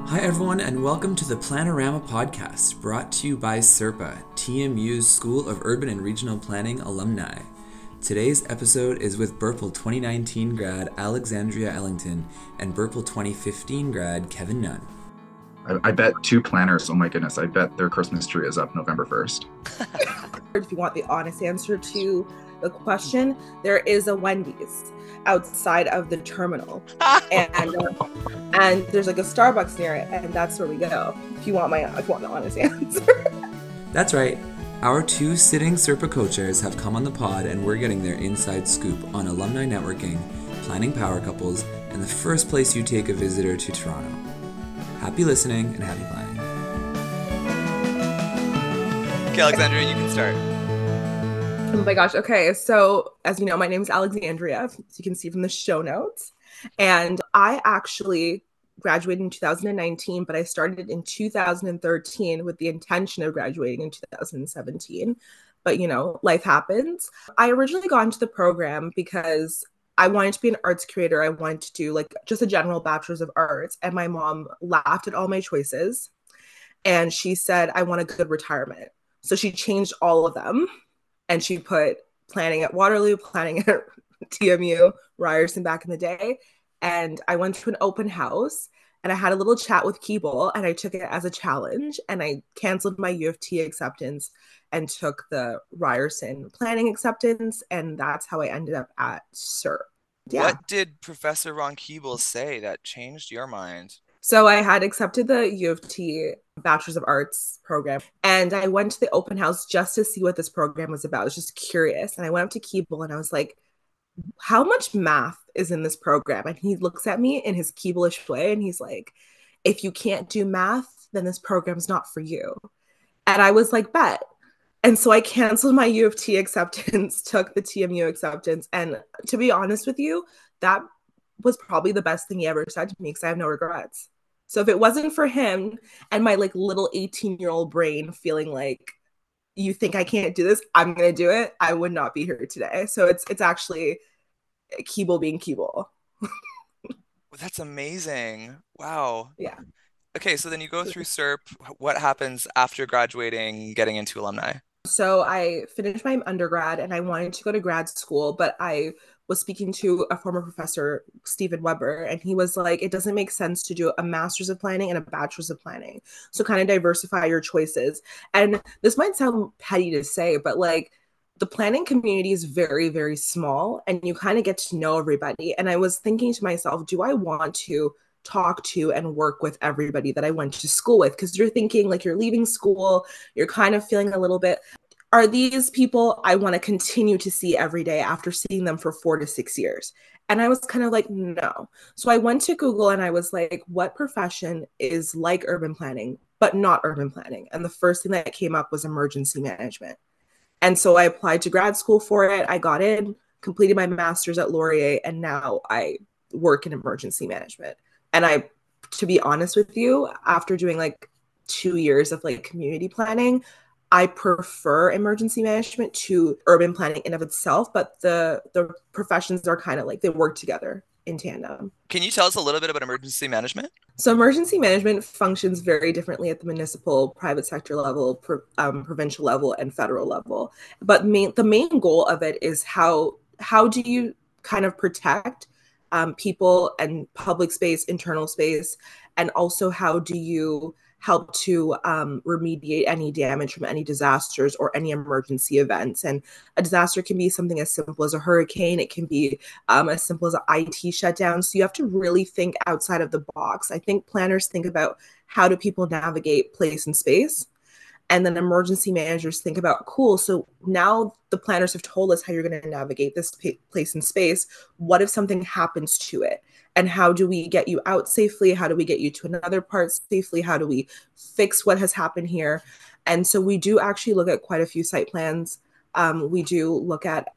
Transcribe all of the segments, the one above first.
Hi, everyone, and welcome to the Planorama podcast, brought to you by SERPA, TMU's School of Urban and Regional Planning alumni. Today's episode is with Burple 2019 grad Alexandria Ellington and Burple 2015 grad Kevin Nunn. I bet two planners, oh my goodness, I bet their Christmas tree is up November 1st. If you want the honest answer to the question, there is a Wendy's outside of the terminal. and there's like a Starbucks near it, and that's where we go. If you want the honest answer. That's right. Our two sitting SERPA co-chairs have come on the pod, and we're getting their inside scoop on alumni networking, planning power couples, and the first place you take a visitor to Toronto. Happy listening and happy planning. Okay, Alexandria, you can start. Oh my gosh. Okay. So as you know, my name is Alexandria, as you can see from the show notes. And I actually graduated in 2019, but I started in 2013 with the intention of graduating in 2017. But, you know, life happens. I originally got into the program because I wanted to be an arts creator. I wanted to do like just a general bachelor's of arts. And my mom laughed at all my choices. And she said, I want a good retirement. So she changed all of them. And she put planning at Waterloo, planning at TMU, Ryerson back in the day. And I went to an open house and I had a little chat with Keeble and I took it as a challenge and I canceled my U of T acceptance and took the Ryerson planning acceptance. And that's how I ended up at SERP. Yeah. What did Professor Ron Keeble say that changed your mind? So I had accepted the U of T Bachelor's of Arts program, and I went to the open house just to see what this program was about. I was just curious, and I went up to Keeble, and I was like, how much math is in this program? And he looks at me in his Keeble-ish way, and he's like, if you can't do math, then this program's not for you. And I was like, bet. And so I canceled my U of T acceptance, took the TMU acceptance, and to be honest with you, that was probably the best thing he ever said to me because I have no regrets. So if it wasn't for him and my like little 18-year-old brain feeling like you think I can't do this, I'm gonna do it, I would not be here today. So it's actually Keeble being Keeble. That's amazing. Wow. Yeah. Okay, so then you go through SERP. What happens after graduating, getting into alumni? So I finished my undergrad and I wanted to go to grad school, but I was speaking to a former professor, Stephen Weber, and he was like, it doesn't make sense to do a master's of planning and a bachelor's of planning. So kind of diversify your choices. And this might sound petty to say, but like the planning community is very, very small and you kind of get to know everybody. And I was thinking to myself, do I want to talk to and work with everybody that I went to school with? Because you're thinking like you're leaving school, you're kind of feeling a little bit, are these people I want to continue to see every day after seeing them for 4 to 6 years? And I was kind of like, no. So I went to Google and I was like, what profession is like urban planning, but not urban planning? And the first thing that came up was emergency management. And so I applied to grad school for it. I got in, completed my master's at Laurier, and now I work in emergency management. And to be honest with you, after doing like 2 years of like community planning, I prefer emergency management to urban planning in of itself, but the professions are kind of like they work together in tandem. Can you tell us a little bit about emergency management? So emergency management functions very differently at the municipal, private sector level, provincial level, and federal level. But the main goal of it is how do you kind of protect people and public space, internal space, and also how do you help to remediate any damage from any disasters or any emergency events. And a disaster can be something as simple as a hurricane. It can be as simple as an IT shutdown. So you have to really think outside of the box. I think planners think about how do people navigate place and space. And then emergency managers think about, cool, so now the planners have told us how you're going to navigate this place and space. What if something happens to it? And how do we get you out safely? How do we get you to another part safely? How do we fix what has happened here? And so we do actually look at quite a few site plans. We do look at,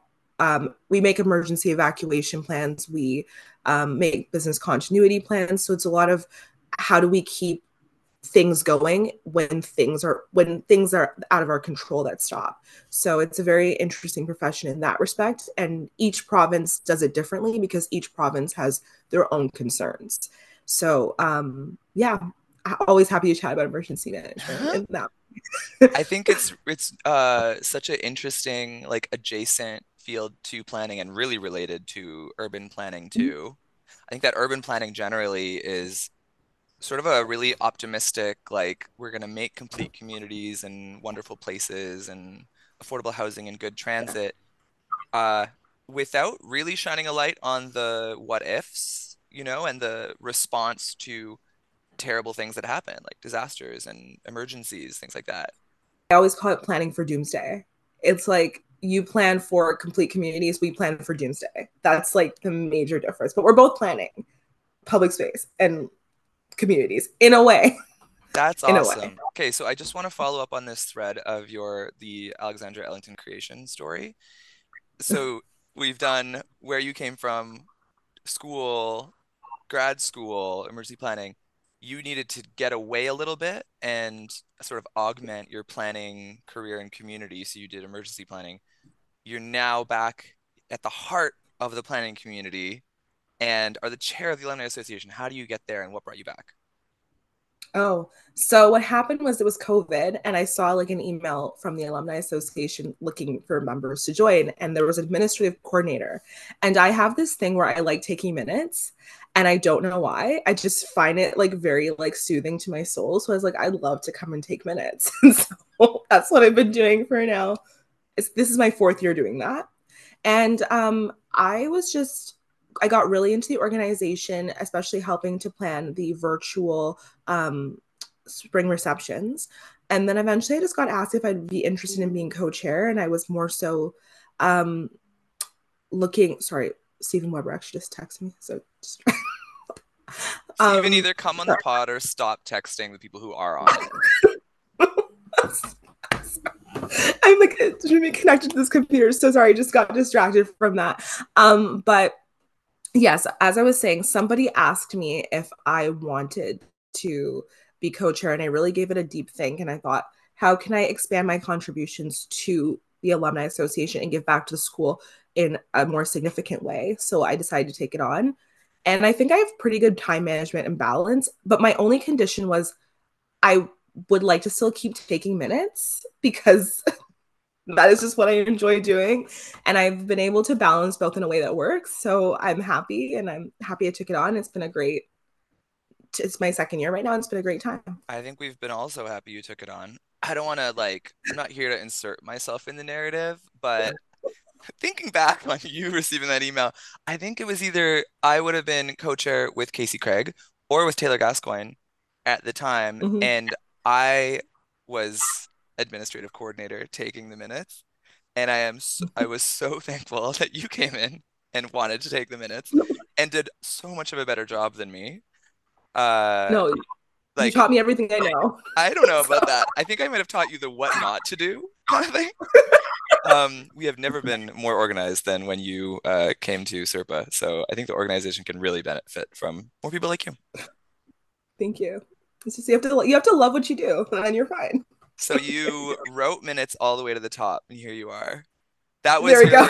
we make emergency evacuation plans. We make business continuity plans. So it's a lot of how do we keep things going when things are out of our control that stop. So it's a very interesting profession in that respect, and each province does it differently because each province has their own concerns. So yeah, always happy to chat about emergency management and that. I think it's such an interesting like adjacent field to planning and really related to urban planning too. I think that urban planning generally is sort of a really optimistic, like we're going to make complete communities and wonderful places and affordable housing and good transit, uh, without really shining a light on the what ifs, and the response to terrible things that happen, like disasters and emergencies, things like that. I always call it planning for doomsday. It's like you plan for complete communities, we plan for doomsday. That's like the major difference. But we're both planning public space and communities in a way. That's In a way. awesome. Okay, so I just want to follow up on this thread of the Alexandra Ellington creation story. So we've done where you came from, school, grad school, emergency planning. You needed to get away a little bit and sort of augment your planning career and community. So you did emergency planning. You're now back at the heart of the planning community and are the chair of the Alumni Association. How do you get there and what brought you back? Oh, so what happened was it was COVID, and I saw like an email from the Alumni Association looking for members to join, and there was an administrative coordinator. And I have this thing where I like taking minutes, and I don't know why. I just find it like very like soothing to my soul. So I was like, I'd love to come and take minutes. And so that's what I've been doing for now. This is my fourth year doing that. And I got really into the organization, especially helping to plan the virtual spring receptions. And then eventually I just got asked if I'd be interested in being co-chair. And I was more so um, sorry, Stephen Weber actually just texted me. So just, Stephen, either come on the pod or stop texting the people who are on it. I'm like connected to this computer. So sorry, I just got distracted from that. But yes, as I was saying, somebody asked me if I wanted to be co-chair, and I really gave it a deep think. And I thought, how can I expand my contributions to the Alumni Association and give back to the school in a more significant way? So I decided to take it on. And I think I have pretty good time management and balance. But my only condition was I would like to still keep taking minutes because that is just what I enjoy doing. And I've been able to balance both in a way that works. So I'm happy, and I'm happy I took it on. It's my second year right now. And it's been a great time. I think we've been also happy you took it on. I don't want to I'm not here to insert myself in the narrative, but thinking back on you receiving that email, I think it was either I would have been co-chair with Casey Craig or with Taylor Gascoigne at the time, Mm-hmm. and I was administrative coordinator taking the minutes, and I was so thankful that you came in and wanted to take the minutes and did so much of a better job than me. Uh, No, you like taught me everything I know. I don't know So, about that. I think I might have taught you the what not to do kind of thing. We have never been more organized than when you came to SERPA. So I think the organization can really benefit from more people like you. thank you. It's just you have to love what you do, and then you're fine. So you wrote minutes all the way to the top, and here you are. That There was we go.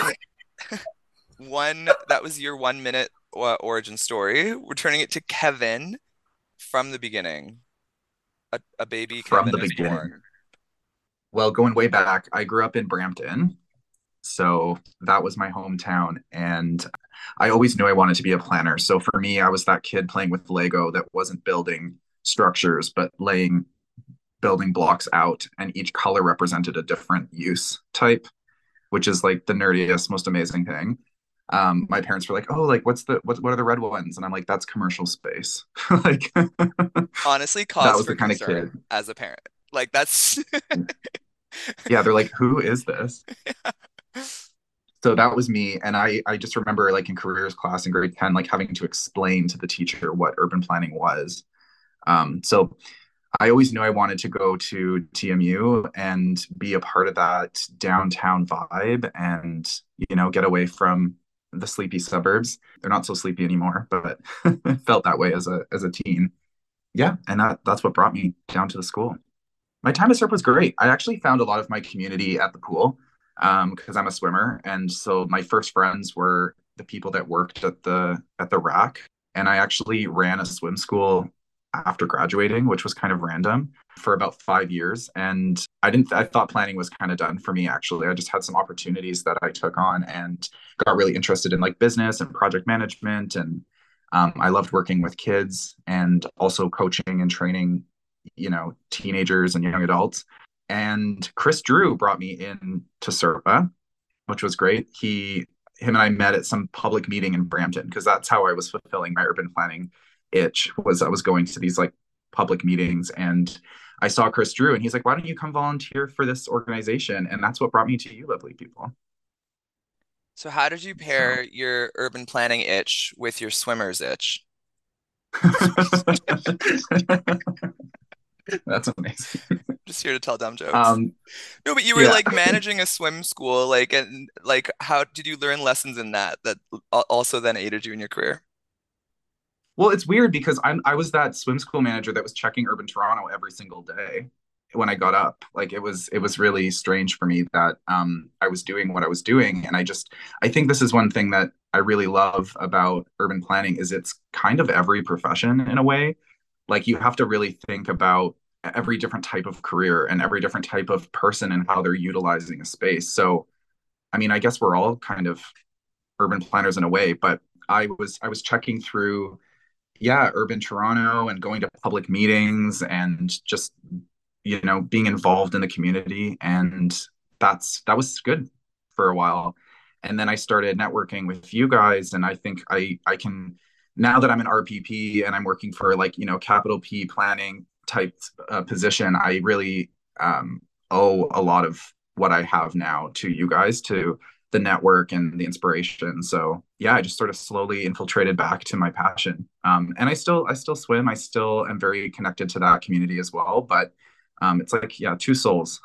that was your 1 minute origin story. We're turning it to Kevin from the beginning. A baby From Kevin the is beginning. born. Well, going way back, I grew up in Brampton. So that was my hometown. And I always knew I wanted to be a planner. So for me, I was that kid playing with Lego that wasn't building structures, but laying building blocks out, and each color represented a different use type, which is like the nerdiest, most amazing thing. My parents were like, "Oh, like what are the red ones?" And I'm like, "That's commercial space." Like Honestly, that cause was for the kind of kid. concern as a parent. Like that's Yeah, they're like, "Who is this?" So that was me, and I just remember like in careers class in grade 10 like having to explain to the teacher what urban planning was. So I always knew I wanted to go to TMU and be a part of that downtown vibe and, get away from the sleepy suburbs. They're not so sleepy anymore, but it felt that way as a teen. Yeah, and that's what brought me down to the school. My time at SERP was great. I actually found a lot of my community at the pool because I'm a swimmer, and so my first friends were the people that worked at the rack. And I actually ran a swim school after graduating, which was kind of random for about 5 years. And I thought planning was kind of done for me, actually. I just had some opportunities that I took on and got really interested in like business and project management. And I loved working with kids and also coaching and training, teenagers and young adults. And Chris Drew brought me in to SERPA, which was great. Him and I met at some public meeting in Brampton because that's how I was fulfilling my urban planning itch. Was I was going to these like public meetings, and I saw Chris Drew and he's like, why don't you come volunteer for this organization? And that's what brought me to you, lovely people. So how did you So pair your urban planning itch with your swimmer's itch? that's amazing. Just here to tell dumb jokes. Um, No, but you were yeah. like managing a swim school, like, and like, how did you learn lessons in that also then aided you in your career? Well, it's weird because I was that swim school manager that was checking Urban Toronto every single day when I got up. Like it was really strange for me that I was doing what I was doing. And I think this is one thing that I really love about urban planning is it's kind of every profession in a way. Like you have to really think about every different type of career and every different type of person and how they're utilizing a space. So I mean, I guess we're all kind of urban planners in a way, but I was checking through, yeah, urban Toronto and going to public meetings and just, being involved in the community. And that was good for a while. And then I started networking with you guys. And I think I can, now that I'm an RPP and I'm working for like, capital P planning type position, I really owe a lot of what I have now to you guys, to the network and the inspiration. So yeah, I just sort of slowly infiltrated back to my passion. And I still swim. I still am very connected to that community as well. But it's like, yeah, two souls.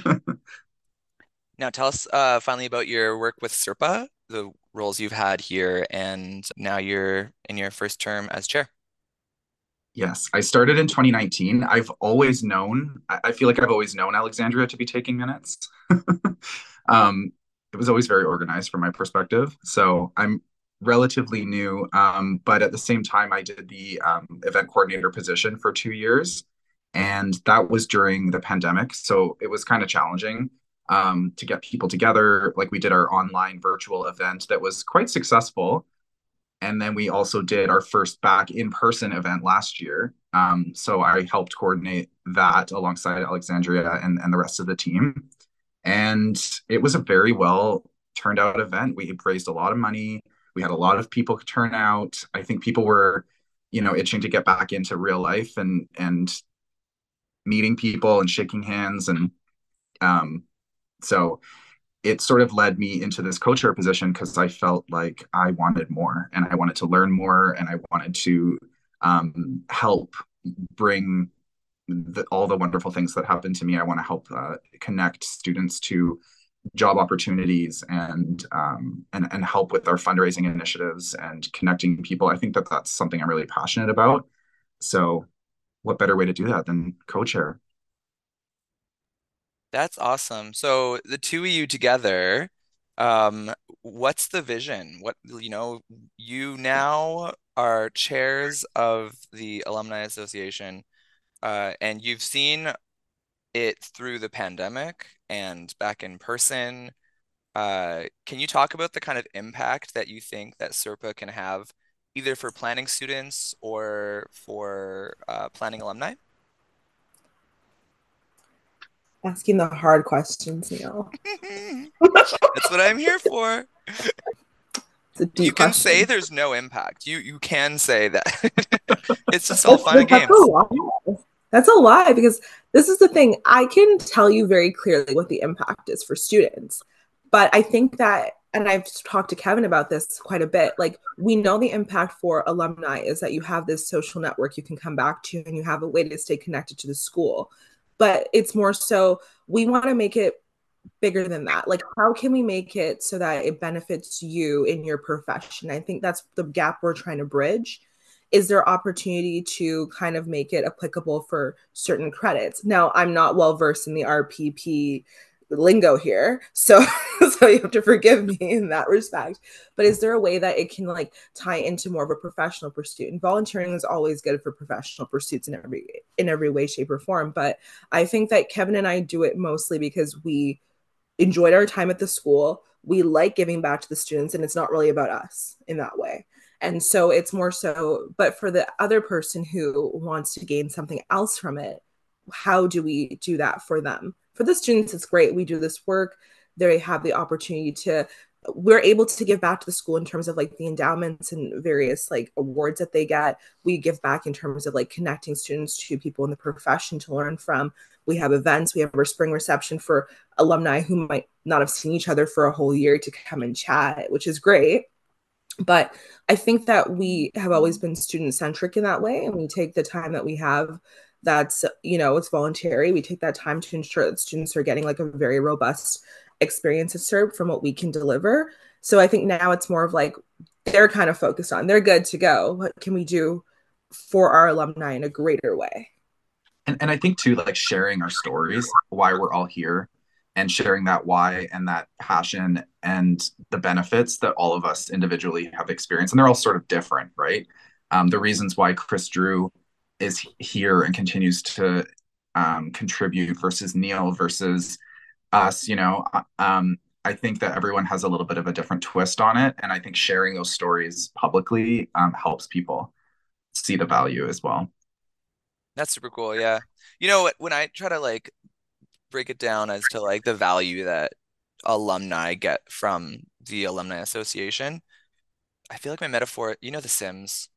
Now tell us finally about your work with SERPA, the roles you've had here, and now you're in your first term as chair. Yes, I started in 2019. I feel like I've always known Alexandria to be taking minutes. um, it was always very organized from my perspective. So I'm relatively new. But at the same time, I did the event coordinator position for 2 years. And that was during the pandemic. So it was kind of challenging to get people together. Like we did our online virtual event that was quite successful. And then we also did our first back in-person event last year. So I helped coordinate that alongside Alexandria and the rest of the team. And it was a very well turned out event. We raised a lot of money. We had a lot of people turn out. I think people were, itching to get back into real life and meeting people and shaking hands. And um, so it sort of led me into this co-chair position because I felt like I wanted more and I wanted to learn more and I wanted to help bring all the wonderful things that happened to me. I want to help connect students to job opportunities and help with our fundraising initiatives and connecting people. I think that that's something I'm really passionate about. So, what better way to do that than co-chair? That's awesome. So the two of you together, um, what's the vision? You now are chairs of the Alumni Association, and you've seen it through the pandemic and back in person. Can you talk about the kind of impact that you think that SERPA can have either for planning students or for planning alumni? Asking the hard questions, Neil. That's what I'm here for. It's a You deep can say question. there's no impact. You can say that. It's just all fun and That's a games. lie. That's a lie because this is the thing. I can tell you very clearly what the impact is for students. But I think that, and I've talked to Kevin about this quite a bit, like we know the impact for alumni is that you have this social network you can come back to and you have a way to stay connected to the school. But it's more so we want to make it bigger than that. Like, how can we make it so that it benefits you in your profession? I think that's the gap we're trying to bridge. Is there opportunity to kind of make it applicable for certain credits? Now, I'm not well versed in the RPP lingo here, so so you have to forgive me in that respect. But is there a way that it can like tie into more of a professional pursuit? And volunteering is always good for professional pursuits in every way, shape, or form. But I think that Kevin and I do it mostly because we enjoyed our time at the school. We like giving back to the students, and it's not really about us in that way. And so it's more so, but for the other person who wants to gain something else from it, how do we do that for them? For the students, it's great. We do this work. They have the opportunity to, we're able to give back to the school in terms of like the endowments and various like awards that they get. We give back in terms of like connecting students to people in the profession to learn from. We have events. We have our spring reception for alumni who might not have seen each other for a whole year to come and chat, which is great. But I think that we have always been student centric in that way. And we take the time that we have that's, you know, it's voluntary. We take that time to ensure that students are getting like a very robust experience of CERB from what we can deliver. So I think now it's more of like they're kind of focused on, they're good to go. What can we do for our alumni in a greater way? And I think too, like sharing our stories, why we're all here, and sharing that why and that passion and the benefits that all of us individually have experienced. And they're all sort of different, right? The reasons why Chris Drew is here and continues to contribute versus Neil versus us, you know, I think that everyone has a little bit of a different twist on it. And I think sharing those stories publicly helps people see the value as well. That's super cool. Yeah. You know what, when I try to like break it down as to like the value that alumni get from the alumni association, I feel like my metaphor, you know, The Sims.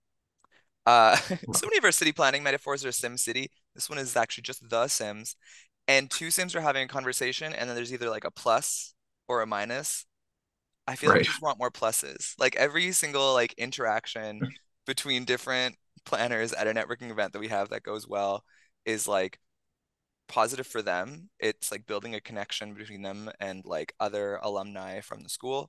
So many of our city planning metaphors are Sim City. This one is actually just The Sims. And two Sims are having a conversation, and then there's either like a plus or a minus. I feel like we Right. just want more pluses. Like every single like interaction between different planners at a networking event that we have that goes well is like positive for them. It's like building a connection between them and like other alumni from the school.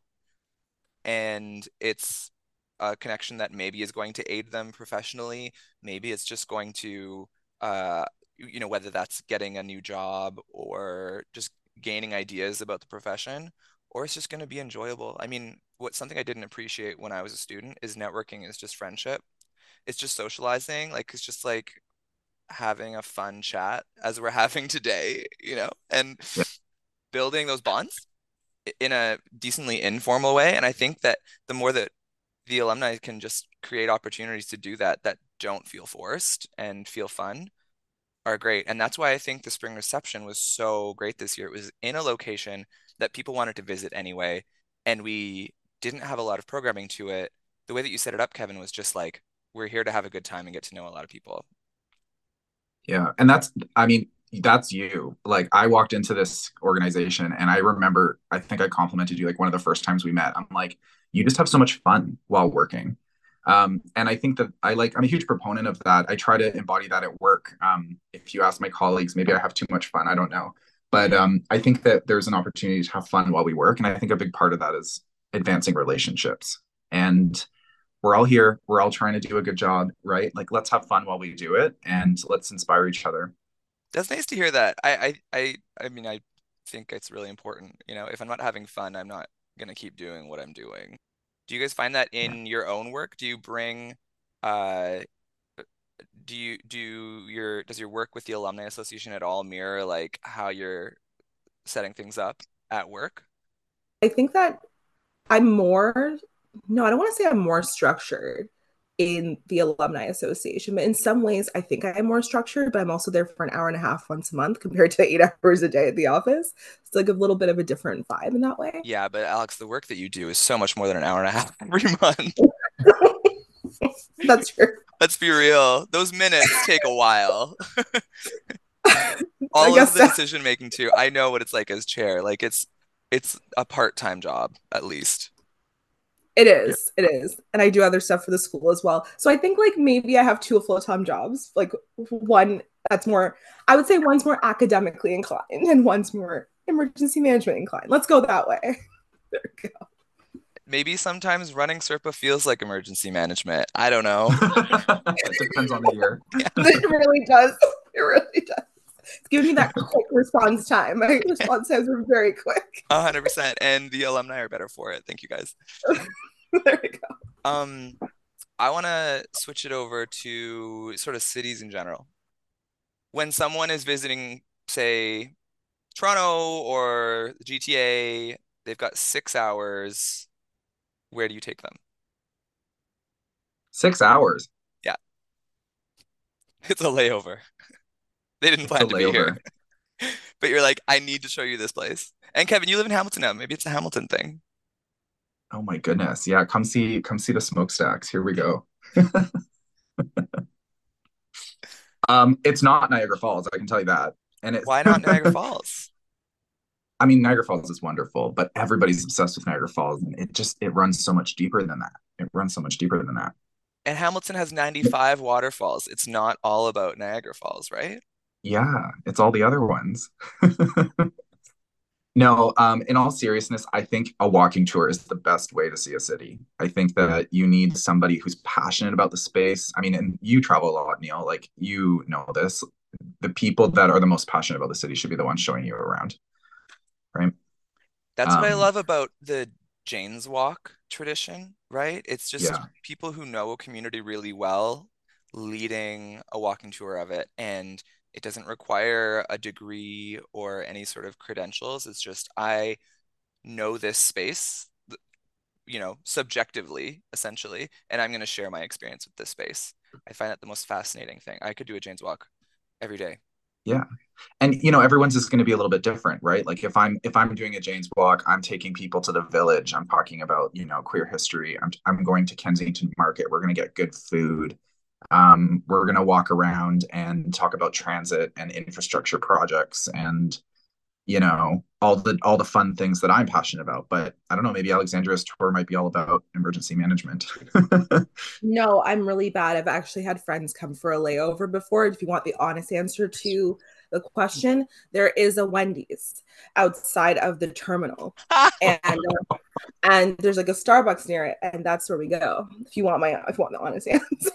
And it's a connection that maybe is going to aid them professionally. Maybe it's just going to, you know, whether that's getting a new job or just gaining ideas about the profession, or it's just going to be enjoyable. I mean, what something I didn't appreciate when I was a student is networking is just friendship. It's just socializing. Like, it's just like having a fun chat as we're having today, you know, and Yeah. building those bonds in a decently informal way. And I think that the more that the alumni can just create opportunities to do that that don't feel forced and feel fun are great. And that's why I think the spring reception was so great this year. It was in a location that people wanted to visit anyway, and we didn't have a lot of programming to it. The way that you set it up, Kevin, was just like, we're here to have a good time and get to know a lot of people. Yeah. And that's, I mean, that's you. Like, I walked into this organization and I remember, I think I complimented you like one of the first times we met. I'm like, you just have so much fun while working. And I think that I'm a huge proponent of that. I try to embody that at work. If you ask my colleagues, maybe I have too much fun. I don't know. But I think that there's an opportunity to have fun while we work. And I think a big part of that is advancing relationships. And we're all here. We're all trying to do a good job, right? Like, let's have fun while we do it and let's inspire each other. That's nice to hear that. I mean, I think it's really important. You know, if I'm not having fun, I'm not gonna keep doing what I'm doing. Do you guys find that Yeah. in your own work? Do you bring, uh, does your work with the Alumni Association at all mirror like how you're setting things up at work? I think that I'm more, no, I don't want to say I'm more structured in the alumni association, but in some ways I think I'm more structured, but I'm also there for an hour and a half once a month compared to 8 hours a day at the office. It's like a little bit of a different vibe in that way. Yeah, but Alex, the work that you do is so much more than an hour and a half every month. That's true. Let's be real. Those minutes take a while. I All of guess the so. decision making too. I know what it's like as chair. Like it's a part-time job at least. It Yeah. is. It is. And I do other stuff for the school as well. So I think like maybe I have two full-time jobs. Like one that's more, I would say one's more academically inclined and one's more emergency management inclined. Let's go that way. There we go. Maybe sometimes running SERPA feels like emergency management. I don't know. It depends on the year. Yeah. It really does. It really does. Give me that quick response time. My response times were very quick. 100%. And the alumni are better for it. Thank you guys. There we go. I want to switch it over to sort of cities in general. When someone is visiting, say, Toronto or the GTA, they've got 6 hours. Where do you take them? 6 hours. Yeah, it's a layover. They didn't It's a plan to be here. layover. But you're like, I need to show you this place. And Kevin, you live in Hamilton now. Maybe it's a Hamilton thing. Oh my goodness. Yeah, come see the smokestacks. Here we go. It's not Niagara Falls, I can tell you that. And it's Why not Niagara Falls? I mean, Niagara Falls is wonderful, but everybody's obsessed with Niagara Falls, and it runs so much deeper than that. It runs so much deeper than that. And Hamilton has 95 waterfalls. It's not all about Niagara Falls, right? Yeah, it's all the other ones. No, in all seriousness, I think a walking tour is the best way to see a city. I think that you need somebody who's passionate about the space. I mean, and you travel a lot, Neil, like you know this. The people that are the most passionate about the city should be the ones showing you around, right? That's what I Um, love about the Jane's Walk tradition, right? It's just yeah, people who know a community really well leading a walking tour of it. And it doesn't require a degree or any sort of credentials. It's just, I know this space, subjectively, essentially, and I'm going to share my experience with this space. I find that the most fascinating thing. I could do a Jane's Walk every day. yeah. And everyone's is going to be a little bit different, right? Like if I'm doing a Jane's Walk, I'm taking people to the village. I'm talking about, queer history. I'm going to Kensington Market. We're going to get good food. We're going to walk around and talk about transit and infrastructure projects and all the fun things that I'm passionate about. But I don't know, maybe Alexandria's tour might be all about emergency management. No, I'm really bad. I've actually had friends come for a layover before. If you want the honest answer to the question, there is a Wendy's outside of the terminal, and there's like a Starbucks near it, and that's where we go. If you want the honest answer,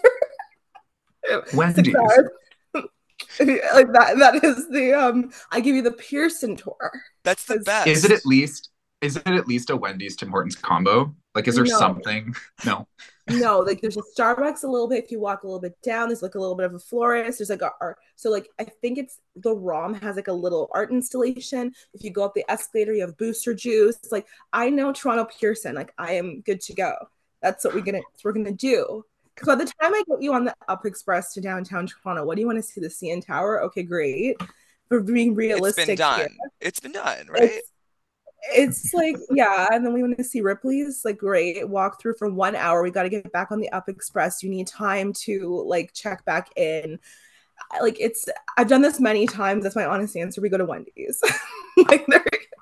6 Wendy's. hours. Like that is the I give you the Pearson tour. That's the 'Cause Is it at best. least is it at least a Wendy's Tim Hortons combo? Like, is there no, something? No. no, like there's a Starbucks a little bit. If you walk a little bit down, there's like a little bit of a florist. There's like a art. So like I think it's the ROM has like a little art installation. If you go up the escalator, you have Booster Juice. It's like I know Toronto Pearson. Like I am good to go. That's what we're gonna do. Because by the time I get you on the Up Express to downtown Toronto, what do you want to see? The CN Tower? Okay, great. For being It's been realistic here, done. It's been done, right? it's it's like, yeah, and then we want to see Ripley's. Like, great, walk through for 1 hour. We got to get back on the Up Express. You need time to like check back in. Like, I've done this many times. That's my honest answer. We go to Wendy's. Like, there.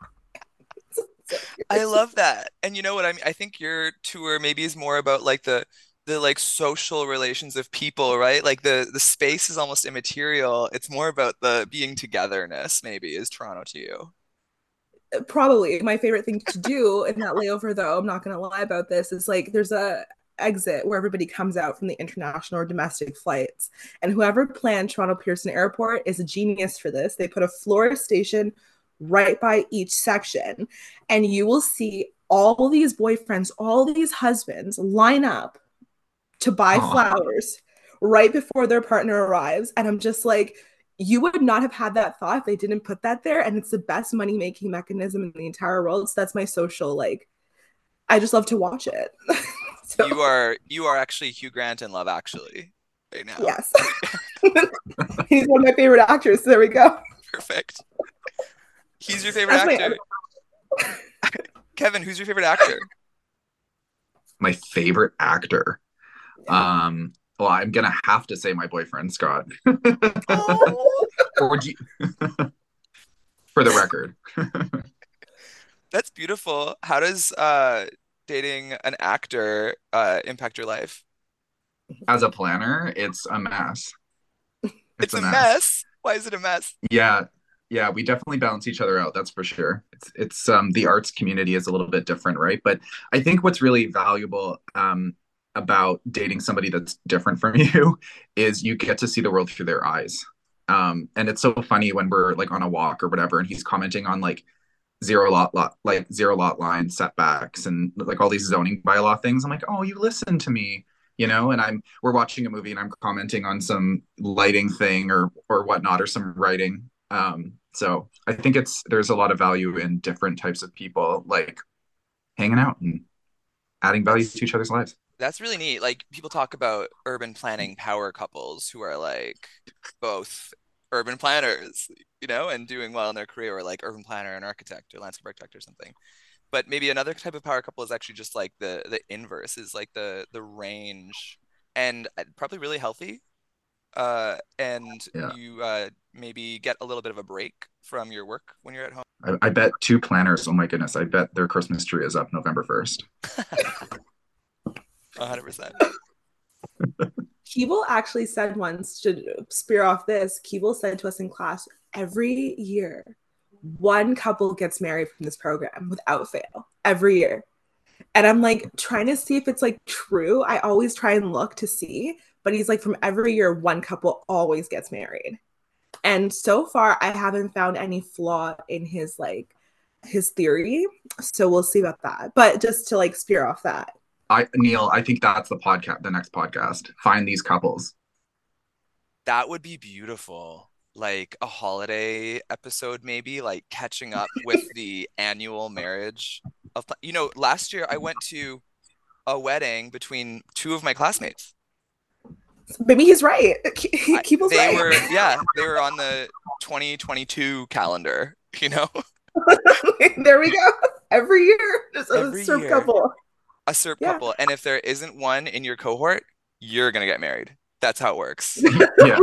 I love that. And you know what I mean? I think your tour maybe is more about like the like social relations of people, right? Like the space is almost immaterial. It's more about the being togetherness, maybe, is Toronto to you. Probably my favorite thing to do in that layover, though, I'm not gonna lie about this, is like there's a exit where everybody comes out from the international or domestic flights. And whoever planned Toronto Pearson Airport is a genius for this. They put a florist station right by each section, and you will see all these boyfriends, all these husbands line up to buy Oh, flowers right before their partner arrives. And I'm just like, you would not have had that thought if they didn't put that there. And it's the best money making mechanism in the entire world. So that's my social, like, I just love to watch it. So, You are actually Hugh Grant in Love Actually right now. yes. He's one of my favorite actors. So there we go. Perfect. He's your favorite That's my actor. Kevin, who's your favorite actor? my favorite actor. Well, I'm gonna have to say my boyfriend Scott. Oh, Or do you, for the record. that's beautiful. How does dating an actor impact your life? As a planner, it's a mess. It's It's a a mess. mess. Why is it a mess? Yeah, yeah, we definitely balance each other out, that's for sure. It's the arts community is a little bit different, right? But I think what's really valuable about dating somebody that's different from you is you get to see the world through their eyes. And it's so funny when we're like on a walk or whatever, and he's commenting on like zero lot line setbacks and like all these zoning bylaw things. I'm like, oh, you listen to me, you know. And we're watching a movie and I'm commenting on some lighting thing or whatnot, or some writing. So I think there's a lot of value in different types of people like hanging out and adding value That's to each other's lives. that's really neat. Like people talk about urban planning power couples who are like both urban planners, and doing well in their career, or like urban planner and architect or landscape architect or something. But maybe another type of power couple is actually just like the inverse, is like the range, and probably really healthy. And Yeah. you maybe get a little bit of a break from your work when you're at home. I bet two planners, oh my goodness, I bet their Christmas tree is up November 1st. 100%. Keeble actually said once, to spear off this, Keeble said to us in class, every year, one couple gets married from this program without fail, every year. And I'm like trying to see if it's like true. I always try and look to see, but he's like, from every year, one couple always gets married. And so far, I haven't found any flaw in his theory. So we'll see about that. But just to like spear off that. Neil, I think that's the next podcast. Find these couples. That would be beautiful. Like a holiday episode, maybe like catching up with the annual marriage of, last year I went to a wedding between two of my classmates. Maybe he's right. Keeble's They right. were, they were on the 2022 calendar, There we go. Every year, there's a Every surf year. couple. A SERP Yeah. couple. And if there isn't one in your cohort, you're gonna get married. That's how it works. Yeah.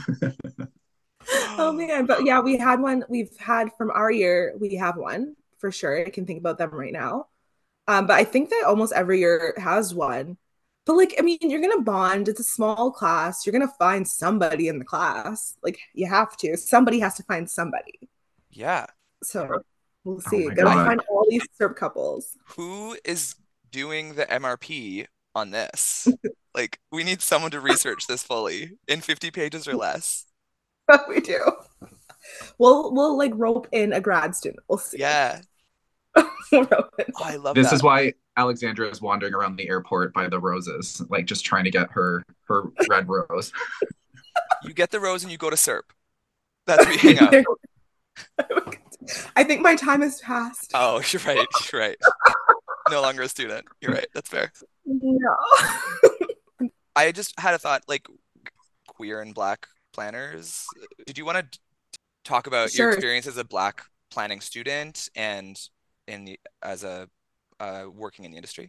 Oh man, but yeah, we had one. We've had from our year, we have one for sure. I can think about them right now. But I think that almost every year has one. But like, I mean, you're gonna bond. It's a small class. You're gonna find somebody in the class. Like, you have to. Somebody has to find somebody. Yeah. So we'll Oh see. my Gotta God. find all these SERP couples. Who is doing the MRP on this? Like, we need someone to research this fully in 50 pages or less. We do. We'll like rope in a grad student. We'll see. Yeah. We'll rope in. Oh, I love This that. is why Alexandra is wandering around the airport by the roses, like just trying to get her red rose. You get the rose and you go to SERP. That's where you hang out. I think my time has passed. Oh, you're right. You're right. No longer a student. You're right. That's fair. No. I just had a thought, like queer and Black planners. Did you want to talk about your Sure. experience as a Black planning student and as a working in the industry?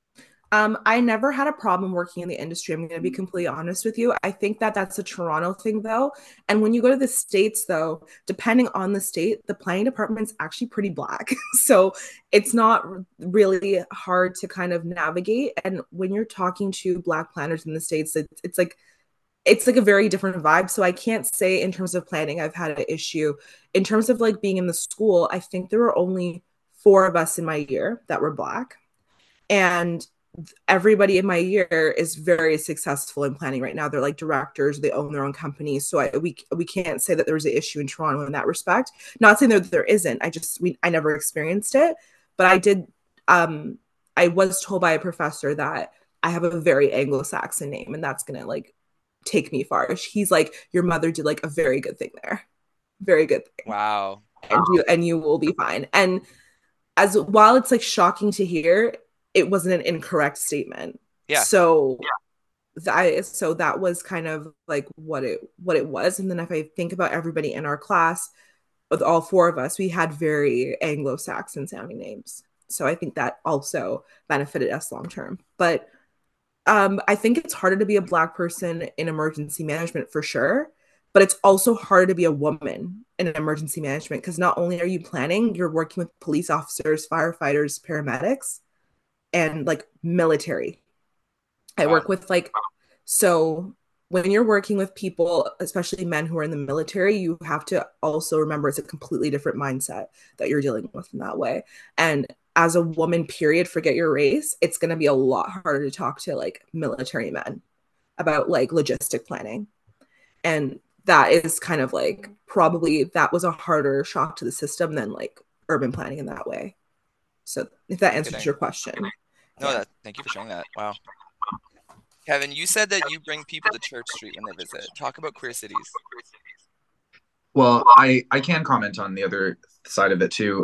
I never had a problem working in the industry. I'm going to be completely honest with you. I think that that's a Toronto thing, though. And when you go to the States, though, depending on the state, the planning department's actually pretty Black. So it's not really hard to kind of navigate. And when you're talking to Black planners in the States, it's like a very different vibe. So I can't say in terms of planning I've had an issue. In terms of like being in the school, I think there were only 4 of us in my year that were Black. And everybody in my year is very successful in planning right now. They're like directors, they own their own companies. So we can't say that there was an issue in Toronto in that respect. Not saying that there isn't. I never experienced it, but I was told by a professor that I have a very Anglo-Saxon name, and that's gonna like take me far. He's like, your mother did like a very good thing there. Very good thing. Wow. And you will be fine. And as while it's like shocking to hear, it wasn't an incorrect statement. Yeah. So that was kind of like what it was. And then if I think about everybody in our class, with all 4 of us, we had very Anglo-Saxon sounding names. So I think that also benefited us long term. But I think it's harder to be a Black person in emergency management for sure. But it's also harder to be a woman in emergency management because not only are you planning, you're working with police officers, firefighters, paramedics, and like military. I Wow. work with like, so when you're working with people, especially men who are in the military, you have to also remember it's a completely different mindset that you're dealing with in that way. And as a woman, period, forget your race, it's going to be a lot harder to talk to like military men about like logistic planning. And that is kind of like probably that was a harder shock to the system than like urban planning in that way. So if that answers Kidding. your question. No, Yeah. that thank you for sharing that. Wow. Kevin, you said that you bring people to Church Street when they visit. Talk about queer cities. Well, I can comment on the other side of it too.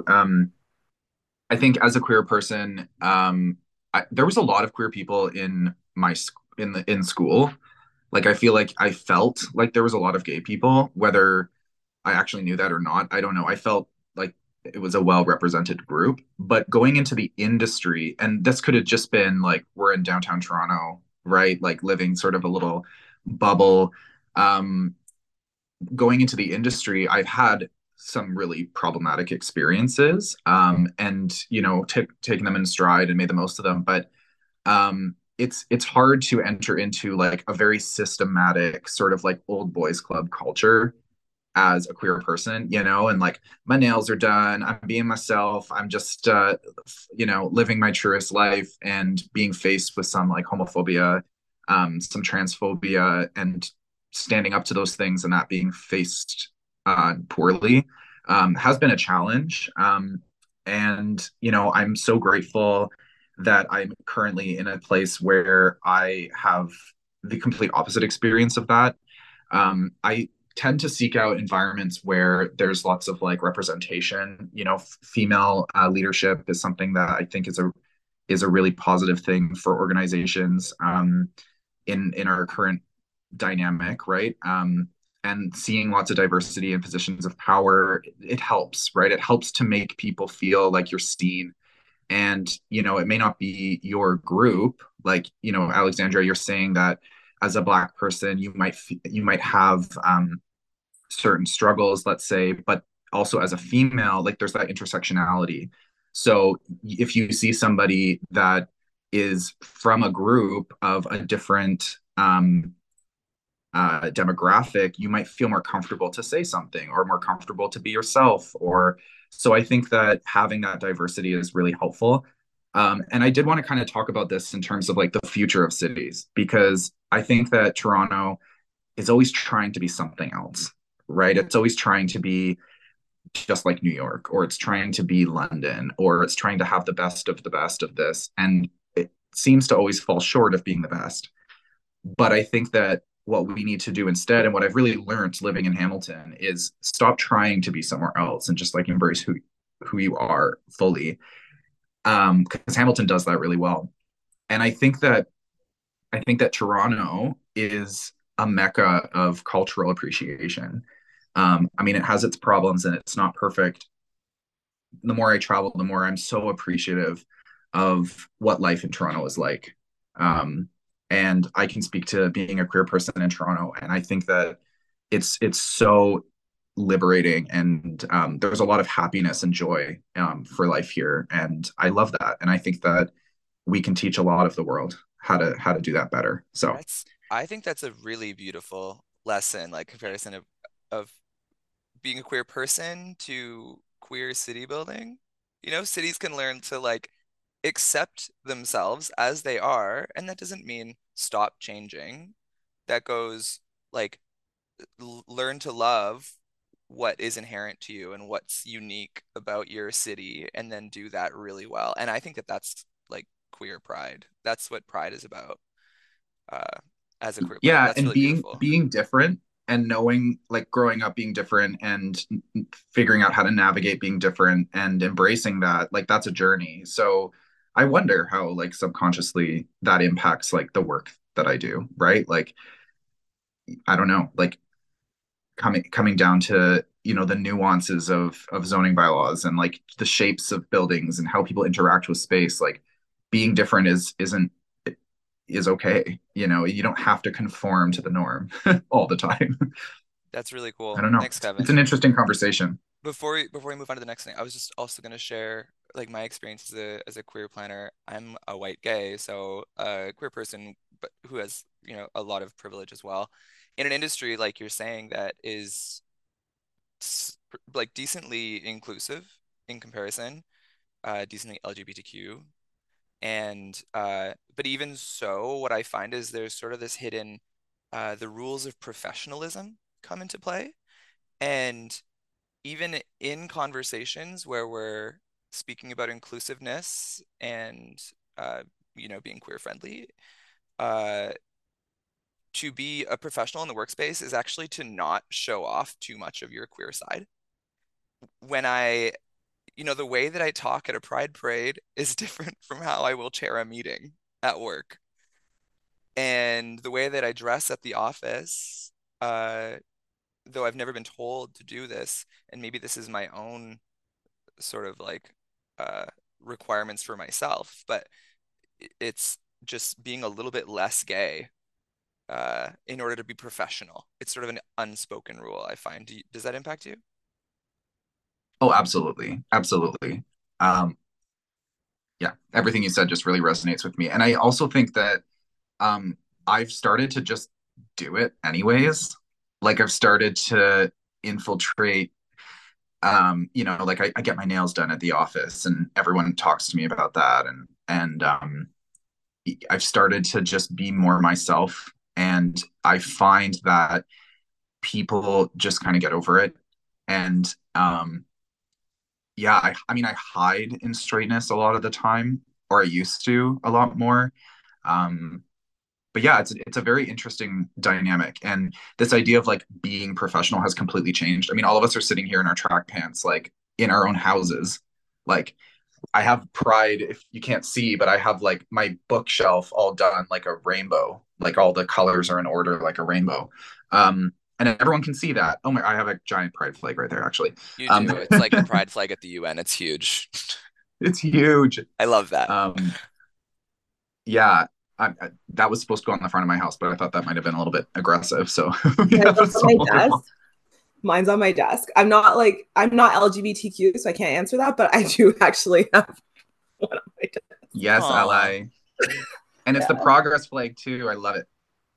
I think as a queer person, there was a lot of queer people in in school. Like I feel like I felt like there was a lot of gay people, whether I actually knew that or not. I don't know. I felt like it was a well represented group. But going into the industry, and this could have just been like we're in downtown Toronto, right? Like living sort of a little bubble. Um, Going into the industry, I've had some really problematic experiences, and taking them in stride and made the most of them. But it's hard to enter into like a very systematic sort of like old boys club culture as a queer person, and like my nails are done, I'm being myself, I'm just living my truest life, and being faced with some like homophobia, some transphobia, and standing up to those things and that being faced poorly has been a challenge. And I'm so grateful that I'm currently in a place where I have the complete opposite experience of that. I tend to seek out environments where there's lots of like representation. Female leadership is something that I think is a really positive thing for organizations in our current dynamic, right? And seeing lots of diversity in positions of power, it helps, right? It helps to make people feel like you're seen. And it may not be your group, like Alexandria, you're saying that as a Black person you might have certain struggles, let's say, but also as a female, like there's that intersectionality. So if you see somebody that is from a group of a different demographic, you might feel more comfortable to say something or more comfortable to be yourself. Or so I think that having that diversity is really helpful. And I did want to kind of talk about this in terms of like the future of cities, because I think that Toronto is always trying to be something else, right? It's always trying to be just like New York, or it's trying to be London, or it's trying to have the best of this. And it seems to always fall short of being the best. But I think that what we need to do instead, and what I've really learned living in Hamilton, is stop trying to be somewhere else and just like embrace who you are fully. Because Hamilton does that really well. And I think that Toronto is a mecca of cultural appreciation. I mean, it has its problems and it's not perfect. The more I travel, the more I'm so appreciative of what life in Toronto is like. Um, and I can speak to being a queer person in Toronto, and I think that it's so liberating, and there's a lot of happiness and joy for life here, and I love that. And I think that we can teach a lot of the world how to do that better. So That's I think that's a really beautiful lesson, like comparison of being a queer person to queer city building. Cities can learn to like accept themselves as they are, and that doesn't mean stop changing. That goes like learn to love what is inherent to you and what's unique about your city, and then do that really well. And I think that that's like queer pride. That's what pride is about. Uh, as a queer planner, yeah, that's and really beautiful. being different, and knowing, like, growing up being different, and figuring out how to navigate being different and embracing that, like, that's a journey. So I wonder how, like, subconsciously that impacts like the work that I do, right? Like, I don't know, like, coming down to the nuances of zoning bylaws, and like the shapes of buildings and how people interact with space. Like, being different isn't is okay. You don't have to conform to the norm all the time. That's really I cool. don't know. Thanks, It's Kevin. an interesting conversation. Before we move on to the next thing, I was just also going to share like my experience as a queer planner. I'm a white gay, so a queer person, but who has, a lot of privilege as well. In an industry like you're saying that is like decently inclusive in comparison, decently LGBTQ. And but even so, what I find is there's sort of this hidden the rules of professionalism come into play. And even in conversations where we're speaking about inclusiveness and being queer friendly, uh, to be a professional in the workspace is actually to not show off too much of your queer side. When the way that I talk at a pride parade is different from how I will chair a meeting at work. And the way that I dress at the office, uh, though I've never been told to do this, and maybe this is my own sort of like uh, requirements for myself, but it's just being a little bit less gay in order to be professional. It's sort of an unspoken rule, I find. Does that impact you? Oh, absolutely. Absolutely. Um, yeah, everything you said just really resonates with me. And I also think that um, I've started to just do it anyways. Like I've started to infiltrate, like I get my nails done at the office and everyone talks to me about that. And I've started to just be more myself. And I find that people just kind of get over it. And yeah, I mean, I hide in straightness a lot of the time, or I used to a lot more. Um, but yeah, it's a very interesting dynamic, and this idea of like being professional has completely changed. I mean, all of us are sitting here in our track pants, like in our own houses. Like I have pride, if you can't see, but I have like my bookshelf all done like a rainbow, like all the colors are in order like a rainbow. And everyone can see that. Oh my, I have a giant pride flag right there, actually. You Um, do. It's like the pride flag at the UN. It's huge. it's huge. I love that. Yeah, that was supposed to go on the front of my house, but I thought that might have been a little bit aggressive. So we Mine's have a on my smaller desk. one. Mine's on my desk. I'm not LGBTQ, so I can't answer that, but I do actually have one on my desk. Yes, Aw. ally. And it's the progress flag too. I love it.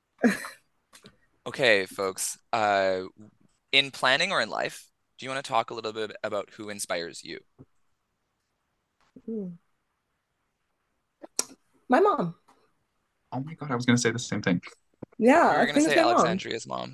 Okay, folks. In planning or in life, do you want to talk a little bit about who inspires you? Hmm. My mom. Oh my God, I was going to say the same thing. Yeah, We were I gonna think it's say my mom. Alexandria's mom.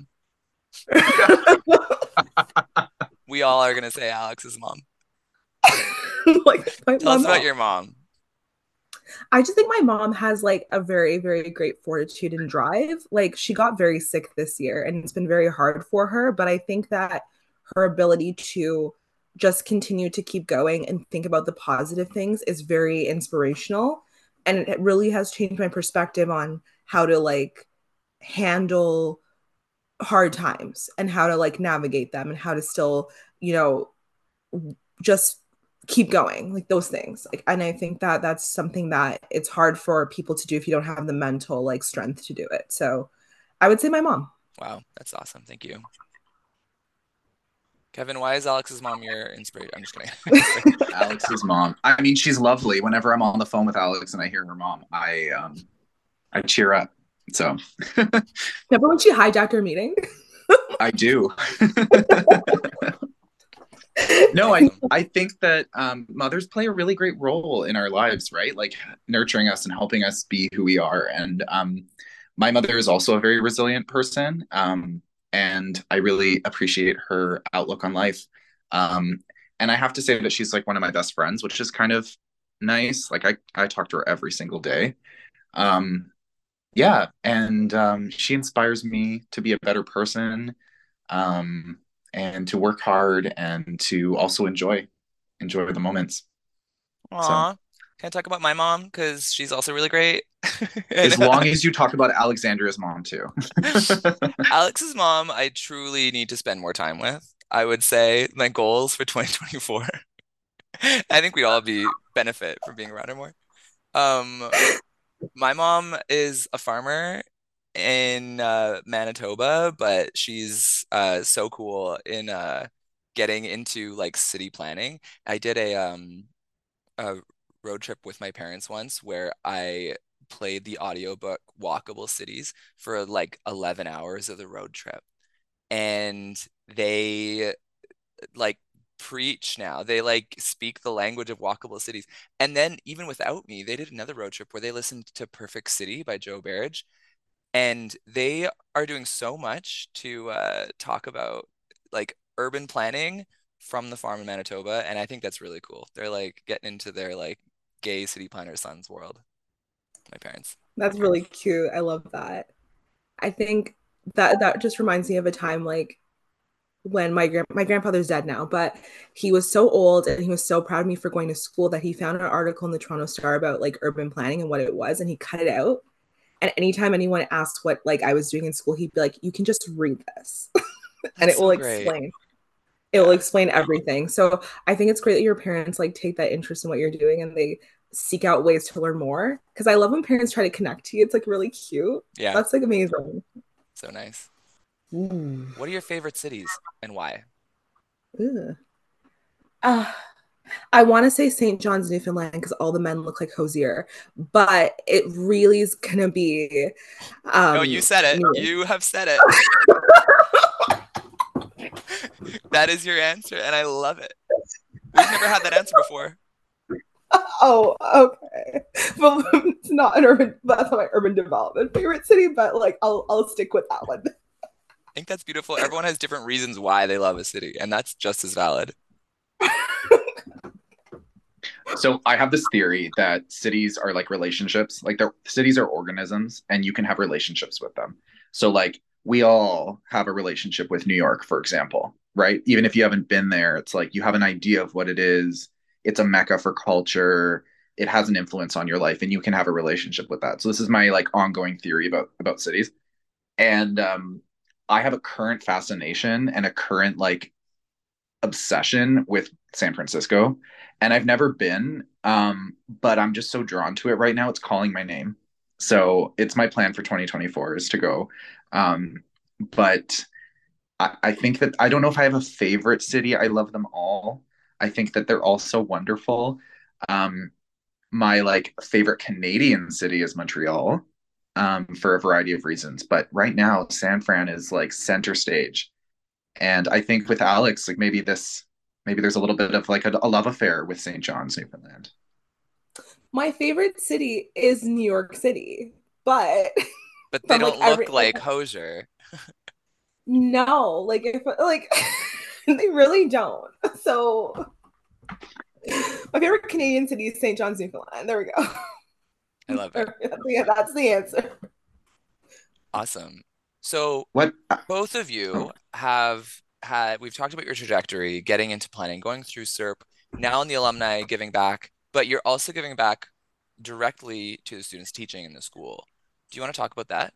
We all are gonna say Alex's mom. Like Tell my us about mom. your mom. I just think my mom has like a very, very great fortitude and drive. Like she got very sick this year and it's been very hard for her. But I think that her ability to just continue to keep going and think about the positive things is very inspirational. And it really has changed my perspective on how to like handle hard times and how to like navigate them and how to still, you know, just keep going, like those things. Like, and I think that that's something that it's hard for people to do if you don't have the mental like strength to do it. So I would say my mom. Wow, that's awesome. Thank you. Kevin, why is Alex's mom your inspiration? I'm just kidding. Alex's mom. I mean, she's lovely. Whenever I'm on the phone with Alex and I hear her mom, I cheer up. So Remember when she hijacked our meeting? I do. No, Awesome. I think that mothers play a really great role in our lives, right? Like nurturing us and helping us be who we are. And my mother is also a very resilient person, and I really appreciate her outlook on life. Um, and I have to say that she's like one of my best friends, which is kind of nice. Like I talk to her every single day. Um, yeah, and she inspires me to be a better person, um, and to work hard and to also enjoy the moments. So Aw. Can I talk about my mom? Because she's also really great. And as long as you talk about Alexandria's mom too. Alex's mom, I truly need to spend more time with. I would say my goals for 2024. I think we all be benefit from being around her more. Um, my mom is a farmer in Manitoba, but she's so cool in getting into like city planning. I did a road trip with my parents once where I played the audiobook Walkable Cities for like 11 hours of the road trip. And they like preach now. They like speak the language of walkable cities. And then even without me, they did another road trip where they listened to Perfect City by Joe Barrage. And they are doing so much to talk about like urban planning from the farm in Manitoba, and I think that's really cool. They're like getting into their like gay city planner sons world, my parents. That's really cute. I love that. I think that just reminds me of a time like when my grandfather's dead now, but he was so old and he was so proud of me for going to school that he found an article in the Toronto Star about like urban planning and what it was, and he cut it out. And anytime anyone asked what like I was doing in school, he'd be like, "You can just read this, and That's it will so great. explain. It will Yeah. explain everything." So I think it's great that your parents like take that interest in what you're doing and they seek out ways to learn more. Because I love when parents try to connect to you. It's like really cute. Yeah. That's like amazing. So nice. Mm. What are your favorite cities and why? Ugh. Uh, I want to say St. John's, Newfoundland, because all the men look like Hosier, but it really is gonna be No, you said it. New York. You have said it. That is your answer, and I love it. We've never had that answer before. Oh, okay. Well, it's not an urban. That's not my urban development favorite city, but like I'll stick with that one. I think that's beautiful. Everyone has different reasons why they love a city, and that's just as valid. So I have this theory that cities are like relationships, like they're cities are organisms and you can have relationships with them. So like we all have a relationship with New York, for example, right? Even if you haven't been there, it's like you have an idea of what it is. It's a mecca for culture. It has an influence on your life and you can have a relationship with that. So this is my like ongoing theory about cities. And I have a current fascination and a current like obsession with San Francisco, and I've never been, but I'm just so drawn to it right now. It's calling my name, so it's my plan for 2024 is to go. But I think that I don't know if I have a favorite city. I love them all. I think that they're all so wonderful. Um, my like favorite Canadian city is Montreal, for a variety of reasons. But right now, San Fran is like center stage. And I think with Alex, like maybe there's a little bit of like a love affair with St. John's, Newfoundland. My favorite city is New York City, but But they from like don't look every like like Hosier. no, like if like they really don't. So my favorite Canadian city is St. John's, Newfoundland. There we I love it. go. Yeah, that's the answer. Awesome. So What both of you have had, we've talked about your trajectory, getting into planning, going through SERP, now in the alumni, giving back, but you're also giving back directly to the students teaching in the school. Do you want to talk about that?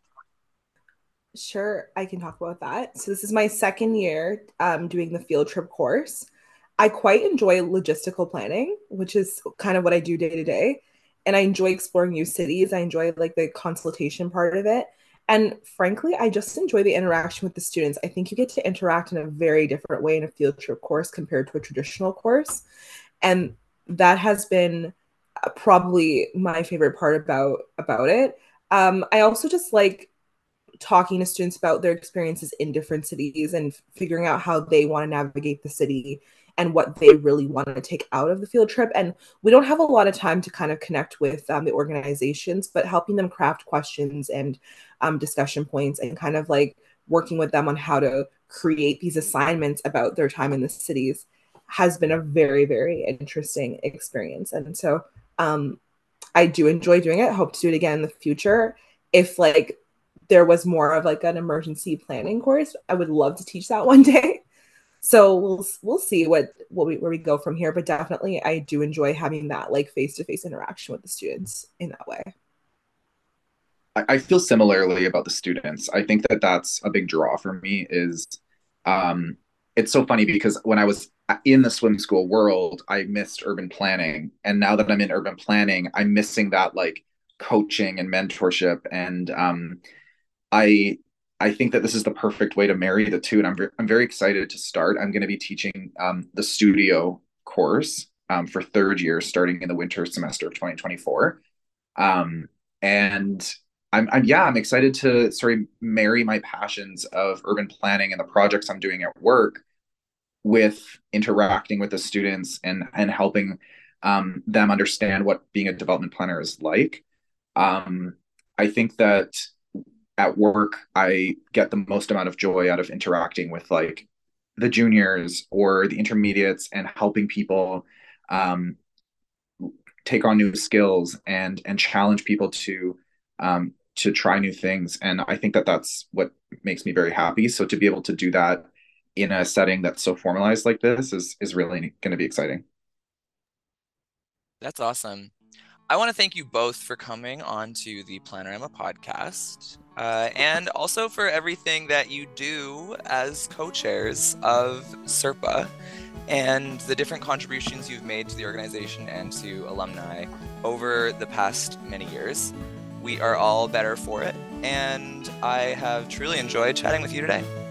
Sure, I can talk about that. So this is my second year doing the field trip course. I quite enjoy logistical planning, which is kind of what I do day to day. And I enjoy exploring new cities. I enjoy like the consultation part of it. And frankly, I just enjoy the interaction with the students. I think you get to interact in a very different way in a field trip course compared to a traditional course. And that has been probably my favorite part about it. I also just like talking to students about their experiences in different cities and figuring out how they want to navigate the city and what they really want to take out of the field trip. And we don't have a lot of time to kind of connect with the organizations, but helping them craft questions and discussion points and kind of like working with them on how to create these assignments about their time in the cities has been a very, very interesting experience. And so I do enjoy doing it. I hope to do it again in the future. If like there was more of like an emergency planning course, I would love to teach that one day. So we'll see where we go from here. But definitely, I do enjoy having that like face to face interaction with the students in that way. I feel similarly about the students. I think that that's a big draw for me is um it's so funny because when I was in the swim school world, I missed urban planning. And now that I'm in urban planning, I'm missing that like coaching and mentorship. And I I think that this is the perfect way to marry the two, and I'm very excited to start. I'm going to be teaching the studio course for third year, starting in the winter semester of 2024. And I'm excited to sort of marry my passions of urban planning and the projects I'm doing at work with interacting with the students and helping them understand what being a development planner is like. I think that at work, I get the most amount of joy out of interacting with like the juniors or the intermediates and helping people um, take on new skills and challenge people to try new things. And I think that that's what makes me very happy. So to be able to do that in a setting that's so formalized like this is really going to be exciting. That's awesome. I want to thank you both for coming on to the Planorama podcast, and also for everything that you do as co-chairs of SERPA and the different contributions you've made to the organization and to alumni over the past many years. We are all better for it, and I have truly enjoyed chatting with you today.